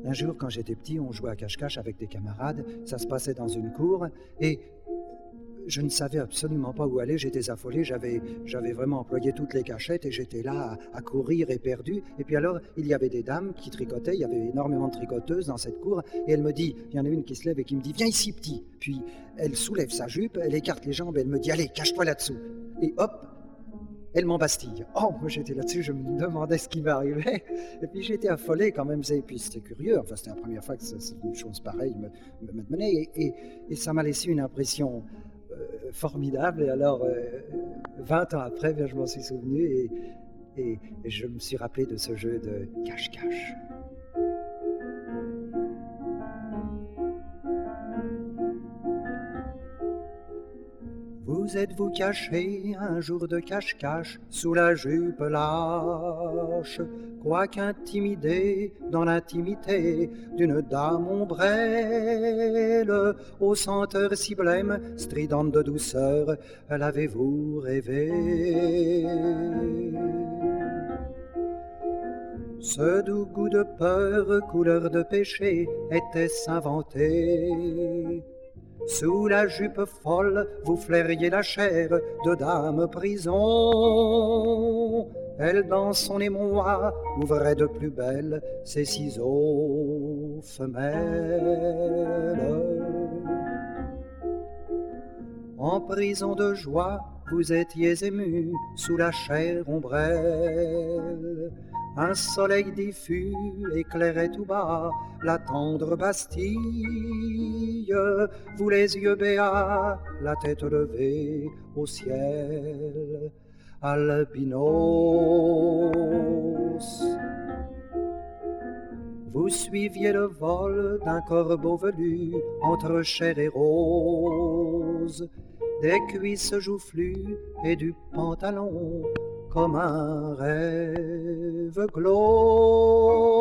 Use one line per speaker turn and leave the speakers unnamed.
Un jour, quand j'étais petit, on jouait à cache-cache avec des camarades. Ça se passait dans une cour et je ne savais absolument pas où aller. J'étais affolé. J'avais vraiment employé toutes les cachettes et j'étais là à courir éperdu. Et puis alors, il y avait des dames qui tricotaient. Il y avait énormément de tricoteuses dans cette cour. Et elle me dit, il y en a une qui se lève et qui me dit, viens ici, petit. Puis elle soulève sa jupe, elle écarte les jambes et elle me dit, allez, cache-toi là-dessous. Et hop, elle m'embastille. Oh, moi j'étais là-dessus, je me demandais ce qui m'arrivait. Et puis j'étais affolé quand même. Et puis c'était curieux. Enfin, c'était la première fois que une chose pareille me menait. Et ça m'a laissé une impression formidable. Et alors, 20 ans après, bien, je m'en suis souvenu et je me suis rappelé de ce jeu de cache-cache. Vous êtes-vous caché un jour de cache-cache sous la jupe lâche, quoique intimidé dans l'intimité d'une dame ombrelle, aux senteurs si blêmes, stridentes de douceur, l'avez-vous rêvé? Ce doux goût de peur, couleur de péché, était-ce inventé? Sous la jupe folle, vous flairiez la chair de dame prison. Elle, dans son émoi, ouvrait de plus belle ses ciseaux femelles. En prison de joie, vous étiez ému sous la chère ombrelle. Un soleil diffus éclairait tout bas la tendre Bastille. Vous les yeux béats, la tête levée au ciel, albinos. Vous suiviez le vol d'un corbeau velu entre chair et rose, des cuisses joufflues et du pantalon comme un rêve clos.